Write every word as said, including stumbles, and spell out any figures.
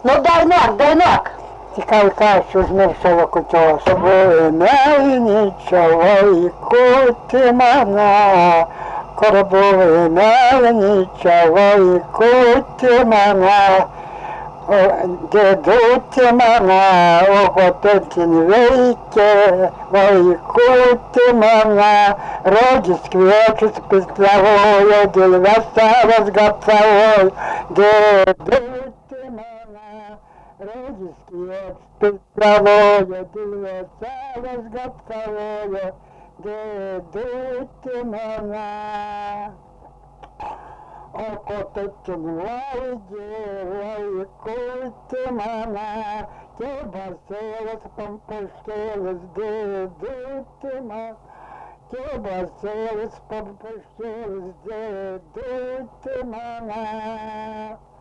Ну дай ног, дай ног. Цікавий каже, що змершало кутього, собою не нічого і кути мене. Коробовий не нічого і кути мене. Дедуті мене, охотин вийти, ой кути мене. Роді сквечу з післявою, дільвеса розгацавою, дедуті мене. Роді сквечу з післявою, дільвеса розгацавою, дедуті мене. Окоточен вайди, кути мене, ті басились, помпушились, дедути мене, ті басились, помпушились, дедути мене.